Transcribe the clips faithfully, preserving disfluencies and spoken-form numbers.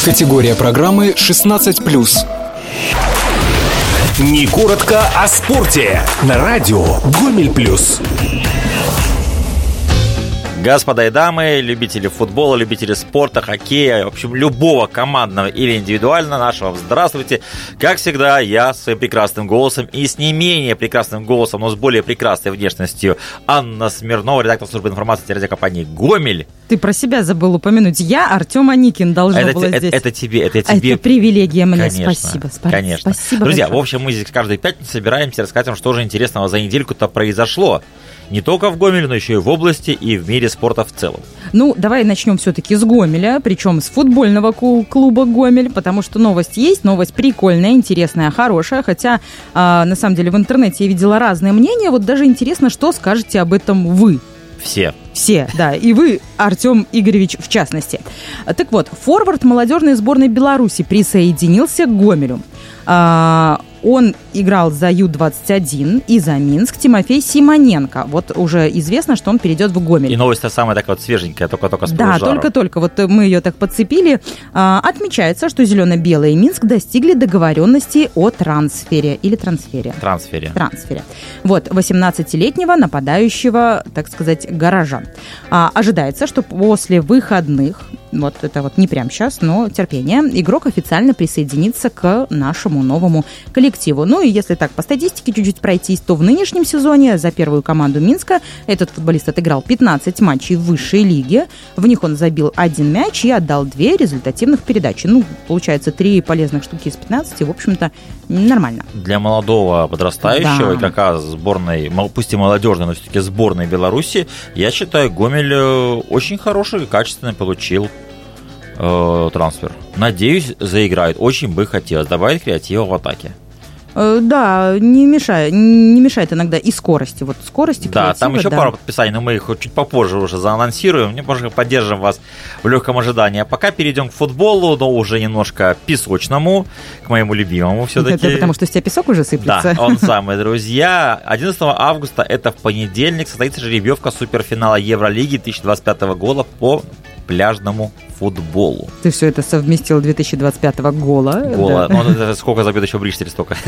Категория программы шестнадцать плюс. Не коротко о спорте. На радио Гомель Плюс. Господа и дамы, любители футбола, любители спорта, хоккея, в общем, любого командного или индивидуального нашего, здравствуйте. Как всегда, я своим прекрасным голосом и с не менее прекрасным голосом, но с более прекрасной внешностью Анна Смирнова, редактор службы информации телерадиокомпании «Гомель». Ты про себя забыл упомянуть. Я, Артем Аникин, должна это, была это, здесь. Это тебе, это тебе. Это привилегия мне. Конечно, спасибо. Спасибо. Конечно. Спасибо Друзья, большое. в общем, мы здесь каждую пятницу собираемся рассказать вам, что же интересного за недельку-то произошло. Не только в Гомеле, но еще и в области и в мире спорта в целом. Ну, давай начнем все-таки с Гомеля, причем с футбольного клуба «Гомель», потому что новость есть, новость прикольная, интересная, хорошая, хотя, а, на самом деле, в интернете я видела разные мнения, вот даже интересно, что скажете об этом вы. Все. Все, да, и вы, Артем Игоревич, в частности. Так вот, форвард молодежной сборной Беларуси присоединился к Гомелю. А, он играл за ю двадцать один и за Минск. Тимофей Симоненко. Вот уже известно, что он перейдет в Гомель. И новость-то самая такая вот свеженькая, только-только с Да, полужару. только-только. Вот мы ее так подцепили. А, отмечается, что зелено-белые и Минск достигли договоренности о трансфере. Или трансфере. Трансфере. Трансфере. Вот, восемнадцатилетнего нападающего, так сказать, горожан. А, ожидается, что после выходных, вот это вот не прямо сейчас, но терпение, игрок официально присоединится к нашему новому коллективу. Ну и если так по статистике чуть-чуть пройтись, то в нынешнем сезоне за первую команду Минска этот футболист отыграл пятнадцать матчей в высшей лиге. В них он забил один мяч и отдал две результативных передачи. Ну, получается, три полезных штуки из пятнадцати, в общем-то, нормально. Для молодого подрастающего Да. игрока сборной, пусть и молодежной, но все-таки сборной Беларуси, я считаю, Гомель очень хороший и качественный получил э, трансфер. Надеюсь, заиграет. Очень бы хотелось добавить креатива в атаке. Э, да, не мешает, не мешает иногда и скорости. Вот скорости, Да, креатива, там еще да. пару подписаний, но мы их чуть попозже уже заанонсируем. Мы, может, поддержим вас в легком ожидании. А пока перейдем к футболу, но уже немножко песочному, к моему любимому все-таки. Это потому, что с тебя песок уже сыплется? Да, он самый, друзья. одиннадцатого августа, это в понедельник, состоится жеребьевка суперфинала Евролиги две тысячи двадцать пятого года по пляжному футболу. Ты все это совместил две тысячи двадцать пятого гола. Гола. Да. Ну, это сколько забьет еще Бричтер, столько.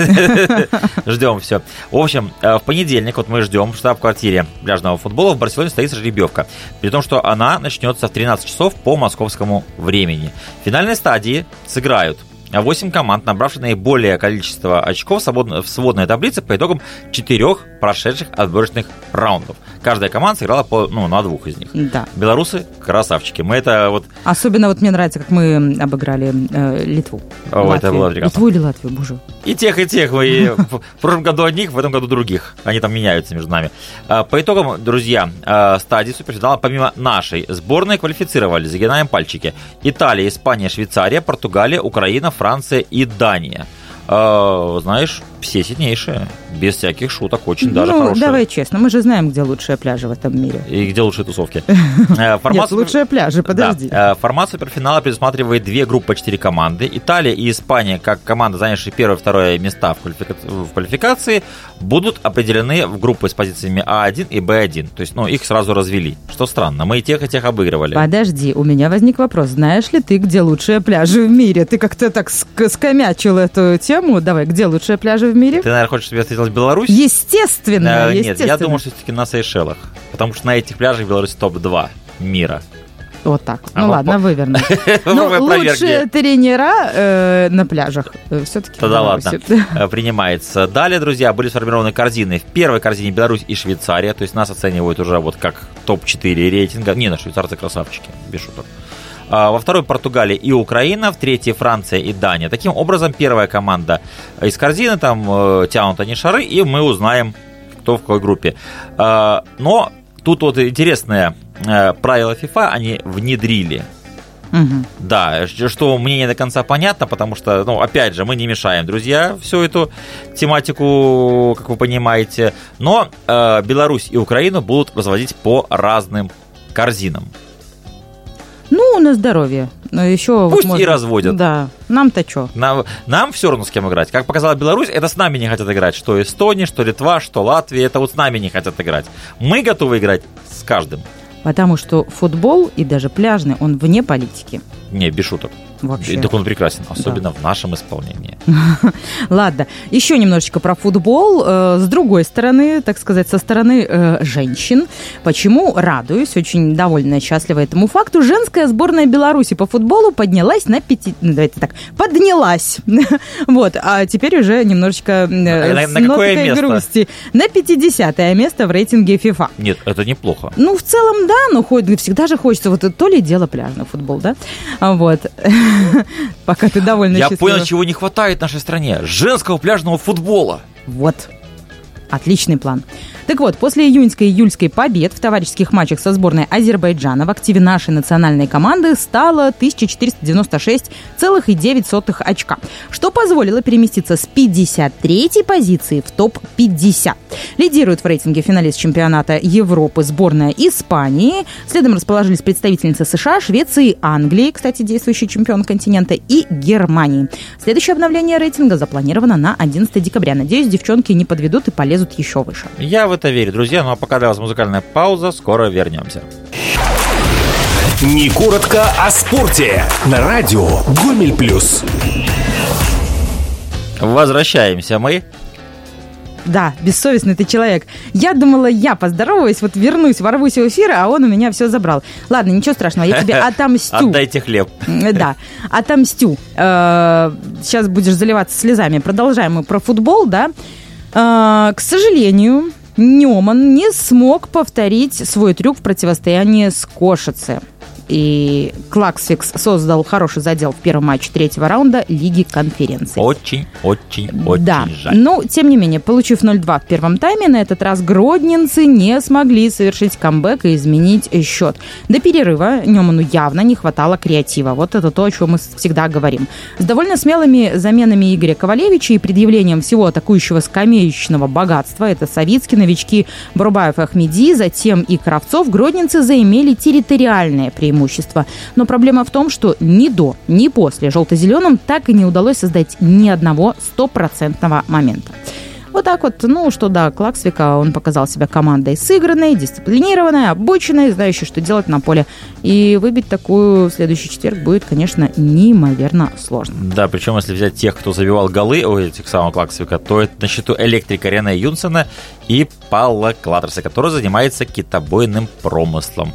Ждем все. В общем, в понедельник вот мы ждем в штаб-квартире пляжного футбола в Барселоне состоится жеребьевка. При том, что она начнется в тринадцать часов по московскому времени. В финальной стадии сыграют восемь команд, набравших наиболее количество очков в сводной таблице по итогам четырех прошедших отборочных раундов. Каждая команда сыграла по, ну, на двух из них. Да. Белорусы красавчики. Мы это вот... Особенно вот мне нравится, как мы обыграли э, Литву. О, Латвию. это было прекрасно. Литву или Латвию, боже. И тех, и тех. Мы в прошлом году одних, в этом году других. Они там меняются между нами. По итогам, друзья, стадии суперфинала помимо нашей сборной квалифицировали, загинаем пальчики, Италия, Испания, Швейцария, Португалия, Украина, Франция и Дания. Знаешь, все сильнейшие, без всяких шуток, очень даже ну, хорошие. давай честно, мы же знаем, где лучшие пляжи в этом мире. И где лучшие тусовки. Нет, лучшие пляжи, подожди. Да. Формат суперфинала предусматривает две группы по четыре команды. Италия и Испания, как команда, занявшие первое и второе места в, квалифика... в квалификации, будут определены в группы с позициями А один и Б один. То есть, ну, их сразу развели. Что странно, мы и тех, и тех обыгрывали. Подожди, у меня возник вопрос. Знаешь ли ты, где лучшие пляжи в мире? Ты как-то так ск- скомячил эту тему. Давай, где лучшие пляжи в мире? Ты, наверное, хочешь, чтобы я встретилась в Беларусь? Естественно, а, естественно. Нет, я думаю, что все-таки на Сейшелах. Потому что на этих пляжах Беларусь топ два мира. Вот так. А ну вот ладно, по... выверну. Но лучшие тренера э, на пляжах э, все-таки Тогда ладно, принимается. Далее, друзья, были сформированы корзины. В первой корзине Беларусь и Швейцария. То есть нас оценивают уже вот как топ четыре рейтинга. Не, на швейцарцы красавчики, без шуток. Во второй Португалия и Украина, в третьей Франция и Дания. Таким образом, первая команда из корзины, там тянут они шары, и мы узнаем, кто в какой группе. Но тут вот интересное правило ФИФА они внедрили. Угу. Да, что мне не до конца понятно, потому что, ну, опять же, мы не мешаем, друзья, всю эту тематику, как вы понимаете. Но э, Беларусь и Украину будут разводить по разным корзинам. Ну, на здоровье. Еще Пусть вот можно... и разводят. Да, нам-то что? Нам, нам все равно с кем играть. Как показала Беларусь, это с нами не хотят играть. Что Эстония, что Литва, что Латвия, это вот с нами не хотят играть. Мы готовы играть с каждым. Потому что футбол, и даже пляжный, он вне политики. Не, без шуток. вообще. Так он прекрасен, особенно да. в нашем исполнении. Ладно, еще немножечко про футбол. С другой стороны, так сказать, со стороны э, женщин. Почему радуюсь, очень довольна, счастлива этому факту. Женская сборная Беларуси по футболу поднялась на пяти... Ну, давайте так, поднялась. Вот, а теперь уже немножечко э, с ноткой грусти. На пятидесятое место в рейтинге FIFA. Нет, это неплохо. Ну, в целом, да, но хоть, всегда же хочется, вот то ли дело пляжный футбол, да? Вот. Пока ты довольна. Я понял, чего не хватает в нашей стране. Женского пляжного футбола. Вот. Отличный план. Так вот, после июньской и июльской побед в товарищеских матчах со сборной Азербайджана в активе нашей национальной команды стало тысяча четыреста девяносто шесть целых девять сотых очка, что позволило переместиться с пятьдесят третьей позиции в топ пятьдесят. Лидирует в рейтинге финалист чемпионата Европы сборная Испании. Следом расположились представительницы США, Швеции, Англии, кстати, действующий чемпион континента, и Германии. Следующее обновление рейтинга запланировано на одиннадцатое декабря. Надеюсь, девчонки не подведут и полезут еще выше. Я в это верю, друзья. Ну а пока для вас музыкальная пауза, скоро вернемся. Не коротко о спорте на радио Гомель Плюс. Возвращаемся мы. Да, бессовестный ты человек. Я думала, я поздороваюсь, вот вернусь, ворвусь в эфир, а он у меня все забрал. Ладно, ничего страшного, я тебе отомстю. Отдайте хлеб. Да, отомстю. Сейчас будешь заливаться слезами. Продолжаем мы про футбол, да. К сожалению, Неман не смог повторить свой трюк в противостоянии с Кошице. И Клаксвикс создал хороший задел в первом матче третьего раунда Лиги конференций. Очень, очень, очень да. жаль. Но, тем не менее, получив ноль-два в первом тайме, на этот раз гродненцы не смогли совершить камбэк и изменить счет. До перерыва Неману явно не хватало креатива. Вот это то, о чем мы всегда говорим. С довольно смелыми заменами Игоря Ковалевича и предъявлением всего атакующего скамеечного богатства, это Савицкий, новички Брубаев и Ахмеди, затем и Кравцов, гродненцы заимели территориальное преимущество. Но проблема в том, что ни до, ни после желто-зеленым так и не удалось создать ни одного стопроцентного момента. Вот так вот, ну что да, Клаксвика, он показал себя командой сыгранной, дисциплинированной, обученной, знающей, что делать на поле. И выбить такую в следующий четверг будет, конечно, неимоверно сложно. Да, причем если взять тех, кто забивал голы у этих самых Клаксвика, то это на счету Электрика Рена Юнсена и Палла Клатерса, который занимается китобойным промыслом.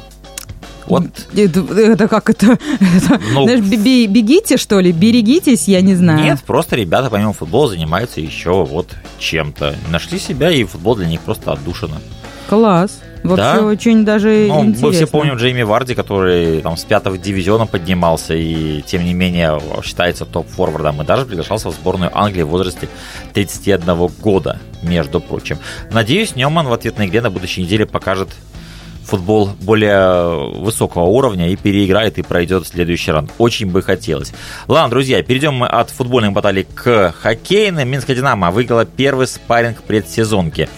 Вот. Это, это как это? это ну, знаешь, бегите, что ли? Берегитесь, я не знаю. Нет, просто ребята помимо футбола занимаются еще вот чем-то. Нашли себя, и футбол для них просто отдушина. Класс. Вообще да? Очень даже ну, интересно. Мы все помним Джейми Варди, который там с пятого дивизиона поднимался и, тем не менее, считается топ-форвардом. И даже приглашался в сборную Англии в возрасте тридцати одного года, между прочим. Надеюсь, Неман в ответной игре на будущей неделе покажет футбол более высокого уровня и переиграет и пройдет в следующий раунд. Очень бы хотелось. Ладно, друзья, перейдем мы от футбольных баталий к хоккейным. Минская «Динамо» выиграла первый спарринг предсезонки.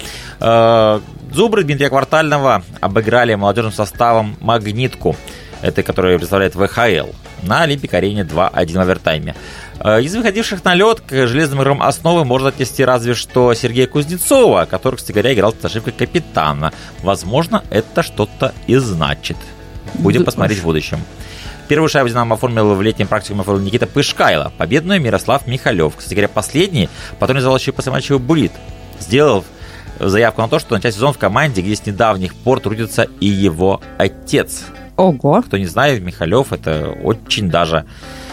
Зубры Дмитрия Квартального обыграли молодежным составом «Магнитку», это который представляет вэ ха эл, на Олимпик-арене два-один в овертайме. Из выходивших на лед к железным играм основы можно отнести разве что Сергея Кузнецова, который, кстати говоря, играл с ошибкой капитана. Возможно, это что-то и значит. Будем посмотреть в будущем. Первую шайбу «Динамо» оформил в летнем практикуме оформил Никита Пышкайло. Победную Мирослав Михалев. Кстати говоря, последний патронизовал послематчевый буллит, сделав заявку на то, что начать сезон в команде, где с недавних пор трудится и его отец. Ого! Кто не знает, Михалев — это очень даже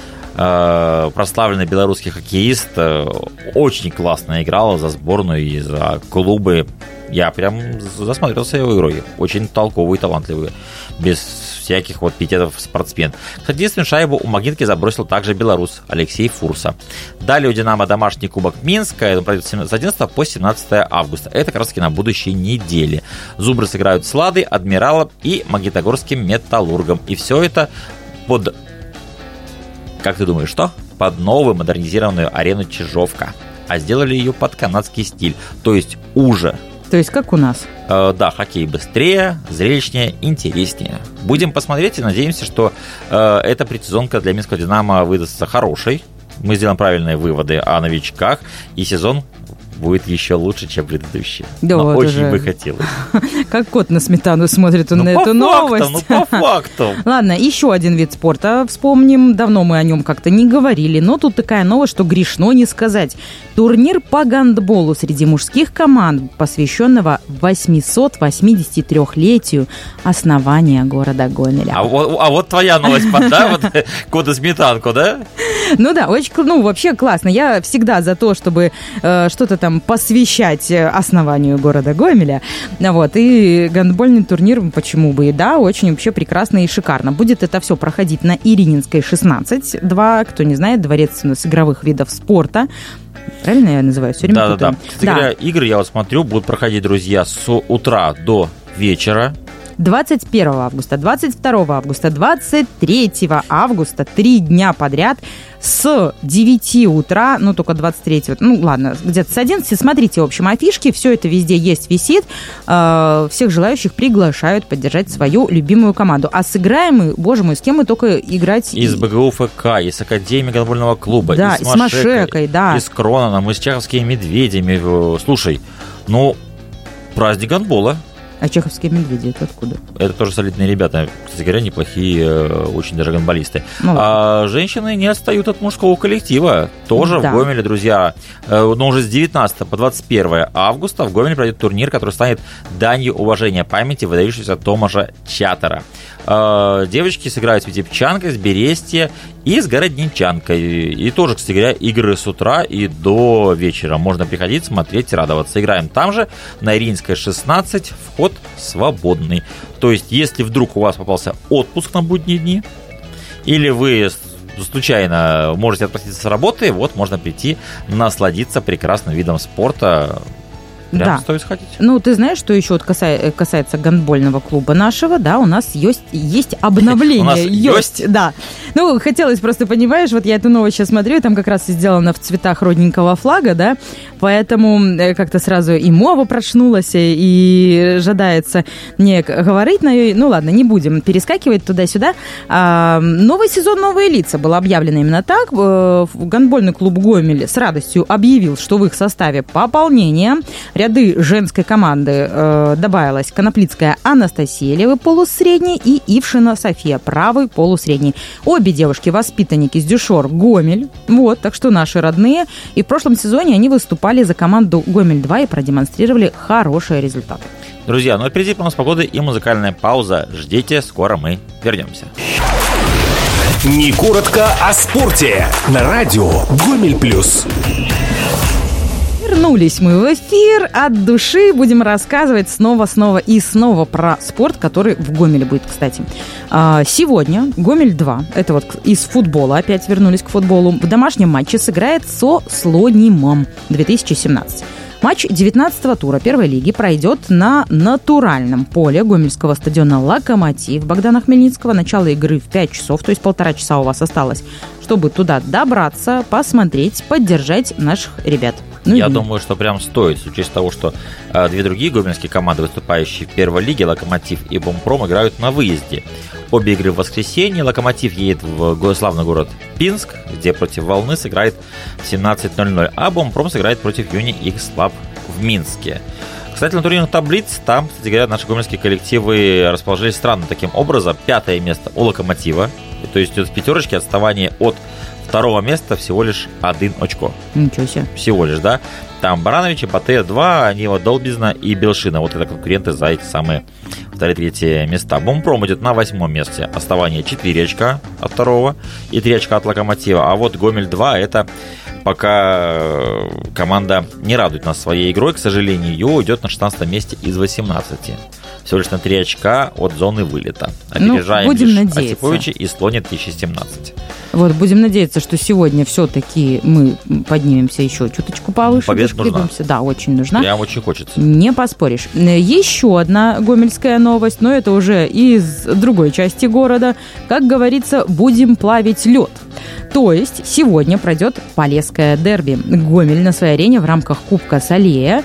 э, прославленный белорусский хоккеист. Э, очень классно играл за сборную и за клубы. Я прям засмотрелся его игрой. Очень толковый и талантливый. Без всяких вот пикетов спортсмен. Кстати, единственную шайбу у «Магнитки» забросил также белорус Алексей Фурса. Далее у «Динамо» домашний кубок Минска. Он пройдет с одиннадцатого по семнадцатое августа. Это как раз таки на будущей неделе. Зубры сыграют с «Ладой», «Адмиралом» и Магнитогорским «Металлургом». И все это под... Как ты думаешь, что? Под новую модернизированную арену «Чижовка». А сделали ее под канадский стиль. То есть уже. То есть как у нас? Э, да, хоккей быстрее, зрелищнее, интереснее. Будем посмотреть и надеемся, что э, эта предсезонка для Минского «Динамо» выдастся хорошей. Мы сделаем правильные выводы о новичках, и сезон будет еще лучше, чем предыдущий. Да, Но вот очень уже. бы хотелось. Как кот на сметану смотрит он Ну, на по эту фактам, новость. ну, по факту. Ладно, еще один вид спорта вспомним. Давно мы о нем как-то не говорили, но тут такая новость, что грешно не сказать. Турнир по гандболу среди мужских команд, посвященного восьмисот-восьмидесятитрёхлетию основания города Гомеля. А вот, а вот твоя новость, да? Вот кота сметанку, да? Ну да, очень, ну вообще классно. Я всегда за то, чтобы э, что-то там посвящать основанию города Гомеля. Вот, и гандбольный турнир, почему бы и да, очень вообще прекрасно и шикарно. Будет это все проходить на Ирининской шестнадцать два, кто не знает, дворец у нас игровых видов спорта. Правильно я называю? Все время Да, да, да. путаю. Кстати говоря, игры, я вот смотрю, будут проходить, друзья, с утра до вечера. двадцать первого августа, двадцать второго августа, двадцать третьего августа, три дня подряд с девяти утра, ну, только двадцать третьего, ну, ладно, где-то с одиннадцати. Смотрите, в общем, афишки, все это везде есть, висит. Э, всех желающих приглашают поддержать свою любимую команду. А сыграем мы, боже мой, с кем мы только играть... Из БГУ ФК, из Академии гандбольного клуба, Да, и и с Машекой, да. и с Кронаном, и с чеховскими медведями. Слушай, ну, праздник гандбола. А чеховские медведи, это откуда? Это тоже солидные ребята, кстати говоря, неплохие, очень даже гандболисты. Ну, а женщины не отстают от мужского коллектива. Тоже да. в Гомеле, друзья. Но уже с девятнадцатого по двадцать первое августа в Гомеле пройдет турнир, который станет данью уважения памяти выдающегося Томаша Чатера. Девочки сыграют с Витебчанкой, с Берестье и с Городничанкой. И тоже, кстати говоря, игры с утра и до вечера. Можно приходить, смотреть, радоваться. Играем там же, на Иринской шестнадцать, вход свободный. То есть, если вдруг у вас попался отпуск на будние дни, или вы случайно можете отпроситься с работы, вот можно прийти, насладиться прекрасным видом спорта. Прям да. стоит сходить. Ну, ты знаешь, что еще вот касается, касается гандбольного клуба нашего, да, у нас есть, есть обновление. У нас есть, да. Ну, хотелось просто, понимаешь, вот я эту новость сейчас смотрю, там как раз сделано в цветах родненького флага, да, поэтому как-то сразу и мова прочнулась, и жадается мне говорить на ее. Ну, ладно, не будем перескакивать туда-сюда. А, новый сезон «Новые лица» был объявлен именно так. Гандбольный клуб «Гомель» с радостью объявил, что в их составе пополнение. Ряды женской команды э, добавилась Коноплицкая Анастасия, левый полусредний, и Ившина София, правый полусредний. Обе девушки воспитанники с Дюшор Гомель. Вот, так что наши родные. И в прошлом сезоне они выступали за команду Гомель-два и продемонстрировали хорошие результаты. Друзья, ну а впереди у нас погода и музыкальная пауза. Ждите, скоро мы вернемся. Не коротко о спорте. На радио Гомель Плюс. Вернулись мы в эфир от души. Будем рассказывать снова, снова и снова про спорт, который в Гомеле будет, кстати. Сегодня Гомель-два, это вот из футбола, опять вернулись к футболу, в домашнем матче сыграет со Слонимом две тысячи семнадцать. Матч девятнадцатого тура первой лиги пройдет на натуральном поле гомельского стадиона «Локомотив» Богдана Хмельницкого. Начало игры в пять часов, то есть полтора часа у вас осталось, чтобы туда добраться, посмотреть, поддержать наших ребят. Ну, Я и... думаю, что прям стоит, с учетом того, что э, две другие гомельские команды, выступающие в первой лиге, «Локомотив» и «Бомпром», играют на выезде. Обе игры в воскресенье. «Локомотив» едет в славный город Пинск, где против «Волны» сыграет в семнадцать ноль ноль, а «Бомпром» сыграет против «Юни X Lab» в Минске. Кстати, на турнирных таблиц там, кстати говоря, наши гомельские коллективы расположились странно таким образом. Пятое место у «Локомотива», то есть в пятерочке отставание от второго места всего лишь один очко. Ничего себе. Всего лишь, да. Там Барановичи, Батэ два, Нива Долбизна и Белшина. Вот это конкуренты за эти самые вторые-третьи места. Бомпром идет на восьмом месте. Оставание четыре очка от второго и три очка от «Локомотива». А вот Гомель-два это пока команда не радует нас своей игрой. К сожалению, ее идет на шестнадцатом месте из восемнадцати. Всего лишь на три очка от зоны вылета. Опережаем ну, будем лишь надеяться. Осиповича и Слони две тысячи семнадцать. Вот, будем надеяться, что сегодня все-таки мы поднимемся еще чуточку повыше. Победа нужна. Да, очень нужна. Прям очень хочется. Не поспоришь. Еще одна гомельская новость, но это уже из другой части города. Как говорится, будем плавить лед. То есть сегодня пройдет Полесское дерби. Гомель на своей арене в рамках Кубка Салея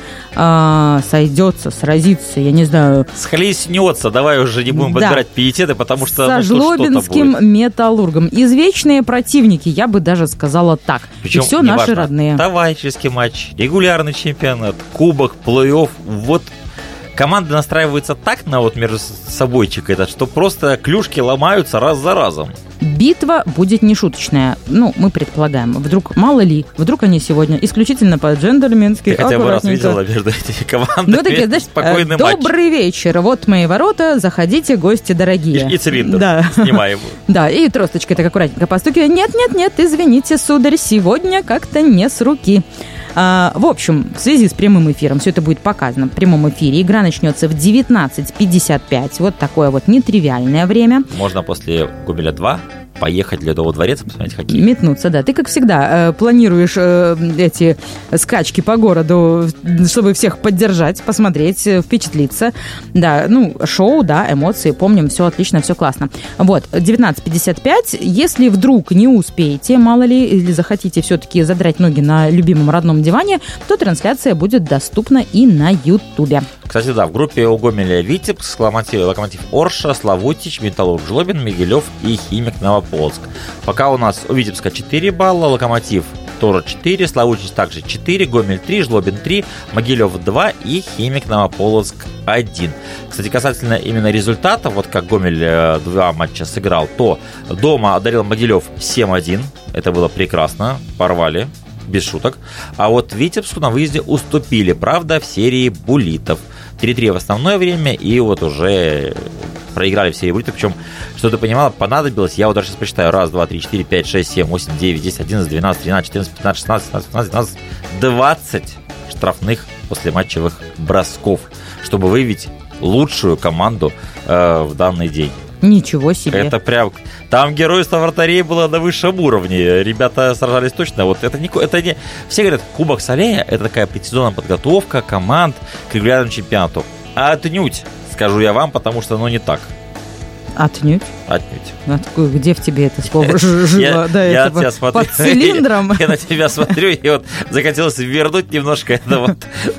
э, сойдется, сразится, я не знаю... Схлестнется, давай уже не будем да. подбирать пиететы, потому что... Со ну, жлобинским Металлургом. Извечные противники, я бы даже сказала так. Причем, и все наши важно, родные. Товарищеский матч, регулярный чемпионат, кубок, плей-офф. Вот команды настраиваются так на вот между собойчик этот, что просто клюшки ломаются раз за разом. Битва будет нешуточная. Ну, мы предполагаем. Вдруг, мало ли, вдруг они сегодня исключительно по-джентльменски, Ты хотя бы раз аккуратненько. видела между этими командами Ну, такие, знаешь, спокойный э, матч. добрый вечер, вот мои ворота, заходите, гости дорогие. И, и цилиндр да. снимаем. Да, и тросточкой так аккуратненько постукивая. Нет-нет-нет, извините, сударь, сегодня как-то не с руки. А, в общем, в связи с прямым эфиром, все это будет показано в прямом эфире. Игра начнется в девятнадцать пятьдесят пять. Вот такое вот нетривиальное время. Можно после Гомеля два поехать в Ледовый дворец и посмотреть хоккей. Метнуться, да. Ты, как всегда, э, планируешь э, эти скачки по городу, чтобы всех поддержать, посмотреть, э, впечатлиться. Да, ну, шоу, да, эмоции, помним, все отлично, все классно. Вот, девятнадцать пятьдесят пять. Если вдруг не успеете, мало ли, или захотите все-таки задрать ноги на любимом родном диване, то трансляция будет доступна и на Ютубе. Кстати, да, в группе у Гомеля Витебск, Локомотив, Локомотив Орша, Славутич, Металлург Жлобин, Мигелев и Химик Новополоцк. Пока у нас у Витебска четыре балла, Локомотив тоже четыре, Славутич также четыре, Гомель три, Жлобин три, Могилев два и Химик Новополоцк один. Кстати, касательно именно результата, вот как Гомель два матча сыграл, то дома одарил Могилев семь один, это было прекрасно, порвали. Без шуток. А вот Витебску на выезде уступили, правда, в серии буллитов. три-три в основное время, и вот уже проиграли в серии буллитов. Причем, что ты понимала, понадобилось, я вот даже сейчас посчитаю, раз, два, три, четыре, пять, шесть, семь, восемь, девять, десять, одиннадцать, двенадцать, тринадцать, четырнадцать, пятнадцать, шестнадцать, семнадцать, восемнадцать, девятнадцать, двадцать штрафных послематчевых бросков, чтобы выявить лучшую команду э, в данный день. Ничего себе. Это прям... Там геройство вратарей было на высшем уровне. Ребята сражались точно. Вот это не... Это не... Все говорят, Кубок Салея — это такая предсезонная подготовка команд к регулярному чемпионату. А отнюдь, скажу я вам, потому что оно не так. Отнюдь? Отнюдь. А такой, где в тебе это слово жило до я этого? тебя смотрю, под цилиндром? Я на тебя смотрю, и вот захотелось вернуть немножко это вот.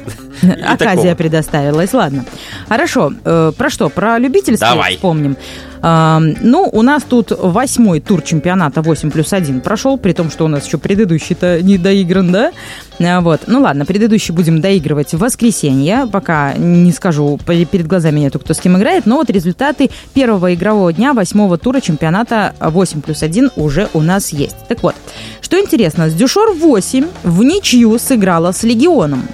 Оказия предоставилась, ладно. Хорошо, э, про что? Про любительский Давай. Вспомним. Э, ну, у нас тут восьмой тур чемпионата восемь плюс один прошел, при том, что у нас еще предыдущий-то не доигран, да? Э, вот. Ну ладно, предыдущий будем доигрывать в воскресенье, пока не скажу, перед глазами нету, кто с кем играет, но вот результаты первого игрового дня восьмого тура чемпионата восемь плюс один уже у нас есть. Так вот, что интересно, с Дюшор восемь в ничью сыграла с Легионом.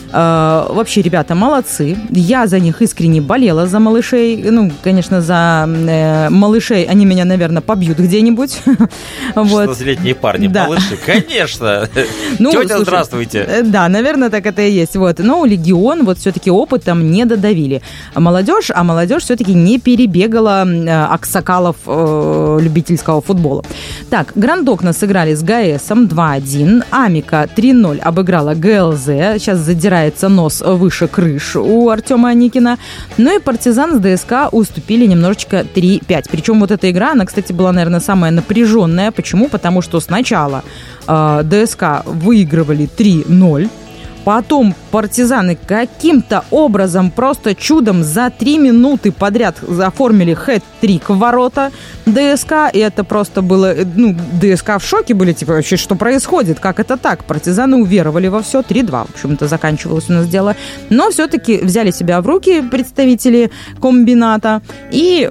Uh, вообще, ребята, молодцы. Я за них искренне болела, за малышей. Ну, конечно, за э, малышей они меня, наверное, побьют где-нибудь. шестнадцатилетние парни, да. Малыши, конечно. Ну, Тетя, слушай, здравствуйте. Да, наверное, так это и есть. Вот. Но Легион вот все-таки опытом не додавили. Молодежь, а молодежь все-таки не перебегала э, аксакалов э, любительского футбола. Так, Грандокна сыграли с ГАЭСом два один. Амика три ноль обыграла ГЛЗ. Сейчас задирает нос выше крыш у Артема Аникина. Ну и Партизан с ДСК уступили немножечко три пять. Причем вот эта игра, она, кстати, была, наверное, самая напряженная. Почему? Потому что сначала э, ДСК выигрывали три ноль. Потом партизаны каким-то образом, просто чудом за три минуты подряд оформили хэт-трик в ворота ДСК. И это просто было... Ну, ДСК в шоке были, типа, вообще, что происходит? Как это так? Партизаны уверовали во все. три два, в общем-то, заканчивалось у нас дело. Но все-таки взяли себя в руки представители комбината и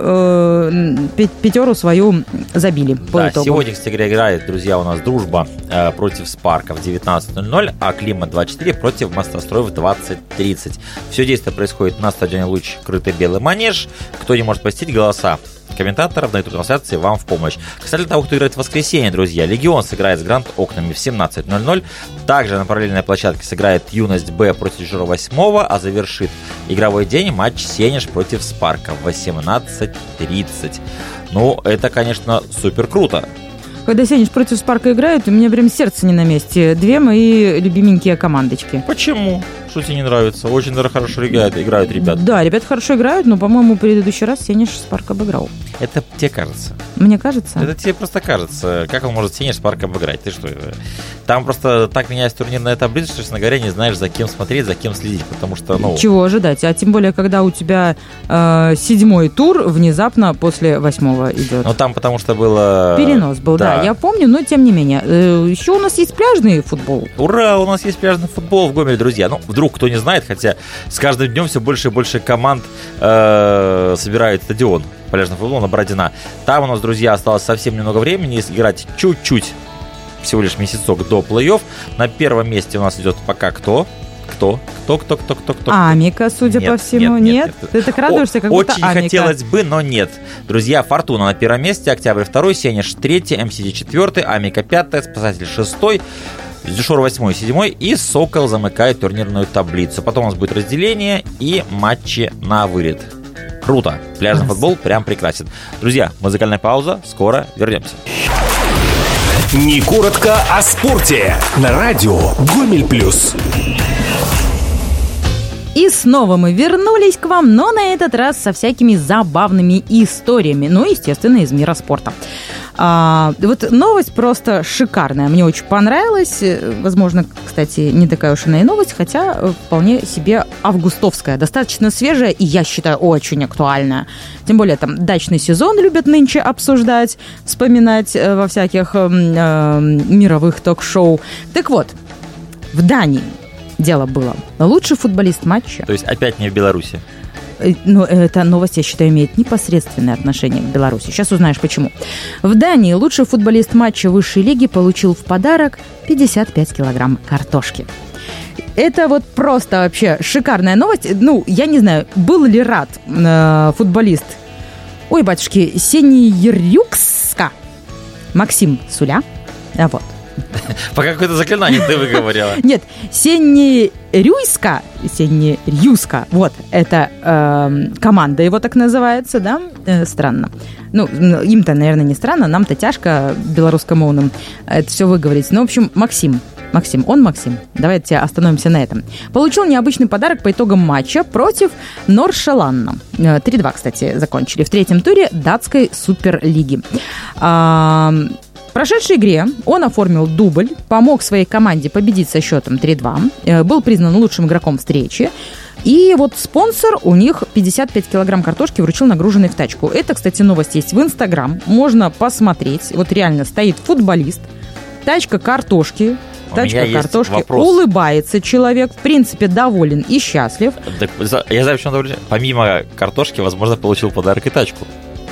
э, пятеру свою забили. Да, сегодня, кстати говоря, играет, друзья, у нас Дружба э, против Спарка в девятнадцать ноль ноль, а Климат двадцать четыре против Мостострой в двадцать тридцать. Все действие происходит на стадионе «Луч», крытый белый манеж. Кто не может посетить, голоса комментаторов на этой трансляции вам в помощь. Кстати, для того, кто играет в воскресенье, друзья, Легион сыграет с Гранд Окнами в семнадцать ноль ноль. Также на параллельной площадке сыграет Юность Б против Жура восьмого, а завершит игровой день матч Сенеж против Спарка в восемнадцать тридцать. Ну, это, конечно, супер круто. Когда Сенеж против Спарка играют, у меня прям сердце не на месте. Две мои любименькие командочки. Почему? что тебе не нравится? Очень даже хорошо играют, играют ребята. Да, ребята хорошо играют, но, по-моему, в предыдущий раз Сенеж Спарк обыграл. Это тебе кажется. Мне кажется. Это тебе просто кажется. Как он может Сенеж Спарк обыграть? Ты что? Там просто так меняется турнирная таблица, что, честно говоря, не знаешь, за кем смотреть, за кем следить, потому что, ну... Чего ожидать? А тем более, когда у тебя э, седьмой тур внезапно после восьмого идет. Ну, там потому что было... Перенос был, да. да, я помню, но тем не менее. Э, еще у нас есть пляжный футбол. Ура, у нас есть пляжный футбол в Гомеле, друзья. Ну, вдруг кто не знает, хотя с каждым днем все больше и больше команд э, собирают стадион пляжного футбола на Бородина. Там у нас, друзья, осталось совсем немного времени, если играть чуть-чуть, всего лишь месяцок до плей-офф. На первом месте у нас идет пока кто? Кто? Кто, кто, кто, кто, кто? Амика, судя нет, по всему. Нет? Нет? нет, Ты так радуешься, как будто Очень Амика. хотелось бы, но нет. Друзья, Фортуна на первом месте, Октябрь второй, Сенеж третий, эм си ди четвертый, Амика пятый, Спасатель шестой, Дюшор восьмой, седьмой и Сокол замыкает турнирную таблицу. Потом у нас будет разделение и матчи на вылет. Круто. Пляжный футбол прям прекрасен. Друзья, музыкальная пауза. Скоро вернемся. Не коротко о спорте. На радио Гомель Плюс. И снова мы вернулись к вам, но на этот раз со всякими забавными историями. Ну, естественно, из мира спорта. А, вот новость просто шикарная. Мне очень понравилась. Возможно, кстати, не такая уж и и новость, хотя вполне себе августовская. Достаточно свежая и, я считаю, очень актуальная. Тем более, там, дачный сезон любят нынче обсуждать, вспоминать э, во всяких э, э, мировых ток-шоу. Так вот, в Дании дело было. Лучший футболист матча. То есть опять не в Беларуси. Но эта новость, я считаю, имеет непосредственное отношение к Беларуси. Сейчас узнаешь, почему. В Дании лучший футболист матча высшей лиги получил в подарок пятьдесят пять килограмм картошки. Это вот просто вообще шикарная новость. Ну, я не знаю, был ли рад э, футболист, ой, батюшки, Сеньерюкска Максим Суля. А вот. По какое-то заклинание ты выговорила. Нет, Сеньерюйска, Сеньерюйска, вот, это э, команда его так называется, да, э, странно. Ну, им-то, наверное, не странно, нам-то тяжко, белорусскомовным, это все выговорить. Ну, в общем, Максим, Максим, он Максим, давайте остановимся на этом. Получил необычный подарок по итогам матча против Норшеланна. три-два, кстати, закончили в третьем туре датской суперлиги. В прошедшей игре он оформил дубль, помог своей команде победить со счетом три-два, был признан лучшим игроком встречи. И вот спонсор у них пятьдесят пять килограмм картошки вручил нагруженной в тачку. Это, кстати, новость есть в Инстаграм. Можно посмотреть. Вот реально стоит футболист, тачка картошки, тачка картошки, улыбается человек, в принципе, доволен и счастлив. Так, я знаю, почему доволен. Помимо картошки, возможно, получил подарок и тачку.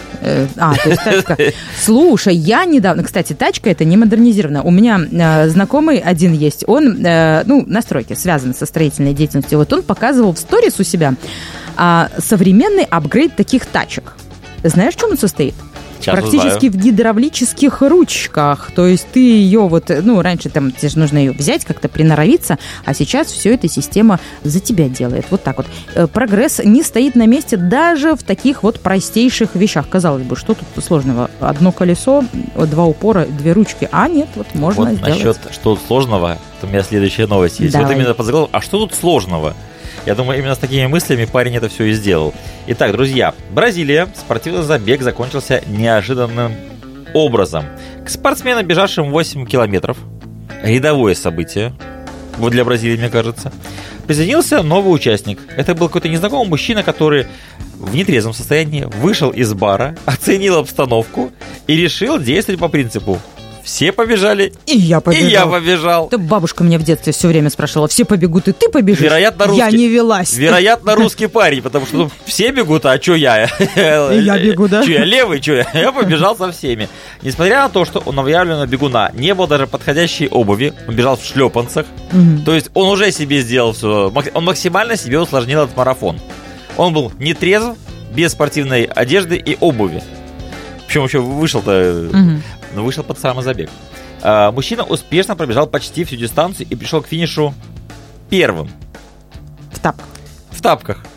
А, то есть тачка. Слушай, я недавно... Кстати, тачка это не модернизированная. У меня э, знакомый один есть. Он, э, ну, на стройке, связан со строительной деятельностью. Вот он показывал в сторис у себя э, современный апгрейд таких тачек. Знаешь, в чем он состоит? Сейчас практически узнаю. В гидравлических ручках. То есть ты ее вот... Ну, раньше там тебе же нужно ее взять, как-то приноровиться, а сейчас все эта система за тебя делает. Вот так вот. Прогресс не стоит на месте даже в таких вот простейших вещах. Казалось бы, что тут сложного? Одно колесо, два упора, две ручки. А нет, вот можно вот сделать. Насчет, что тут сложного, то у меня следующая новость есть. Давай. Вот именно по заголовку. А что тут сложного? Я думаю, именно с такими мыслями парень это все и сделал. Итак, друзья, Бразилия. Спортивный забег закончился неожиданным образом. К спортсменам, бежавшим восемь километров, рядовое событие, вот для Бразилии, мне кажется, присоединился новый участник. Это был какой-то незнакомый мужчина, который в нетрезвом состоянии вышел из бара, оценил обстановку и решил действовать по принципу: все побежали, и я побежал. И я побежал. Это бабушка мне в детстве все время спрашивала: все побегут, и ты побежишь? Вероятно, русский. Я не велась. Вероятно, русский парень, потому что ну, все бегут, а что я? И я бегу, да? Что я левый, что я? Я побежал со всеми. Несмотря на то, что у новоявленного бегуна не было даже подходящей обуви, он бежал в шлепанцах, угу. То есть он уже себе сделал все, он максимально себе усложнил этот марафон. Он был нетрезв, без спортивной одежды и обуви. Причем еще вышел-то... Угу. Но вышел под самый забег. А, мужчина успешно пробежал почти всю дистанцию и пришел к финишу первым. В тапках. В тапках.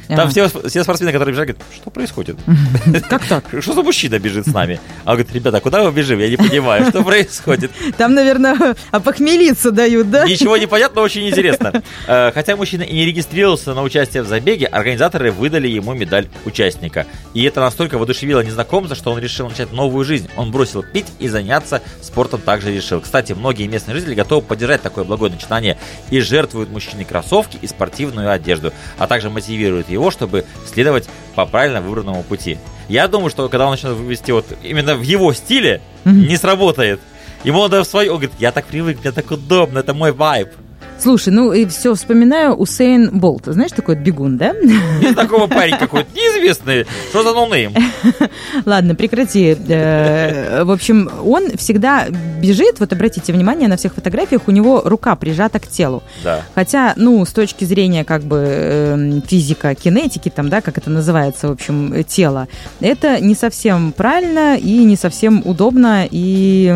Там Ага. все, все спортсмены, которые бежали, говорят, что происходит? Как так? Что за мужчина бежит с нами? А он говорит, ребята, куда мы бежим? Я не понимаю, что происходит. Там, наверное, опохмелиться дают, да? Ничего не понятно, очень интересно. Э, Хотя мужчина и не регистрировался на участие в забеге, организаторы выдали ему медаль участника. И это настолько воодушевило незнакомца, что он решил начать новую жизнь. Он бросил пить и заняться спортом также решил. Кстати, многие местные жители готовы поддержать такое благое начинание и жертвуют мужчине кроссовки и спортивную одежду, а также мотивируют его, чтобы следовать по правильно выбранному пути. Я думаю, что когда он начнет вести вот именно в его стиле, не сработает. Ему надо в свой... Он говорит, я так привык, мне так удобно, это мой вайб. Слушай, ну и все, вспоминаю Усейн Болт. Знаешь, такой бегун, да? Есть такого парень какой-то неизвестный. Что за ноунейм? Ладно, прекрати. Э, В общем, он всегда бежит, вот обратите внимание, на всех фотографиях у него рука прижата к телу. Да. Хотя, ну, с точки зрения как бы э, физика, кинетики, там, да, как это называется, в общем, э, тело, это не совсем правильно и не совсем удобно и...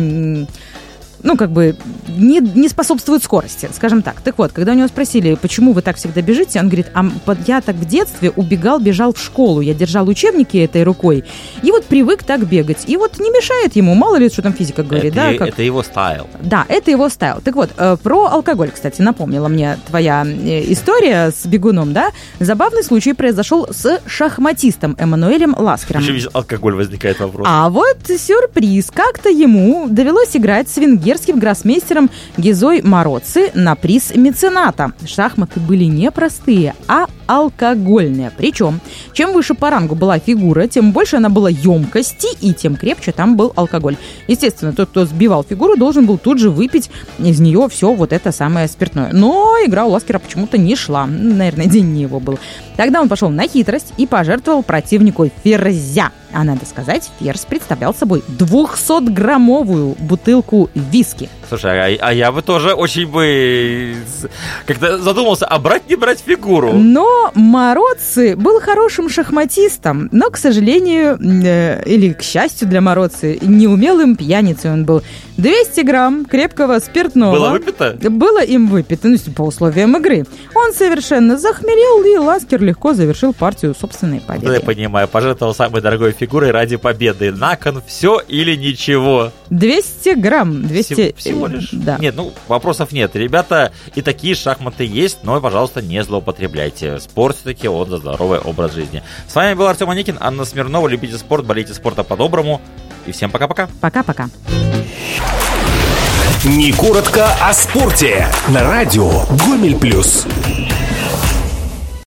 м, ну, как бы, не, не способствует скорости, скажем так. Так вот, когда у него спросили, почему вы так всегда бежите, он говорит, а я так в детстве убегал, бежал в школу, я держал учебники этой рукой, и вот привык так бегать. И вот не мешает ему, мало ли, что там физика говорит, это, да? е- Как... это его стайл. Да, это его стайл. Так вот, э, про алкоголь, кстати, напомнила мне твоя э, история с бегуном, да? Забавный случай произошел с шахматистом Эммануэлем Ласкером. Почему здесь алкоголь возникает вопрос? А вот сюрприз. Как-то ему довелось играть с венгерским гроссмейстером Гизой Мороцци на приз мецената. Шахматы были не простые, а алкогольные. Причем, чем выше по рангу была фигура, тем больше она была емкости, и тем крепче там был алкоголь. Естественно, тот, кто сбивал фигуру, должен был тут же выпить из нее все вот это самое спиртное. Но игра у Ласкера почему-то не шла. Наверное, день не его был. Тогда он пошел на хитрость и пожертвовал противнику ферзя. А надо сказать, ферзь представлял собой двухсотграммовую бутылку виски. Слушай, а, а я бы тоже очень бы как-то задумался, а брать не брать фигуру. Но Мороцци был хорошим шахматистом, но, к сожалению, э, или к счастью для Мороцци, неумелым пьяницей он был. двести грамм крепкого спиртного. Было выпито? Было им выпито, ну, по условиям игры. Он совершенно захмелел, и Ласкер легко завершил партию собственной Да, я победой. понимаю, пожертвовал самой дорогой фигурой ради победы. На кон все или ничего. двести грамм. двести... Всего, всего лишь? Да. Нет, ну, вопросов нет. Ребята, и такие шахматы есть, но, пожалуйста, не злоупотребляйте. Спорт все-таки он за здоровый образ жизни. С вами был Артем Аникин, Анна Смирнова. Любите спорт, болейте спорта по-доброму. И всем пока-пока. Пока-пока. Не коротко о спорте. На радио Гомель Плюс.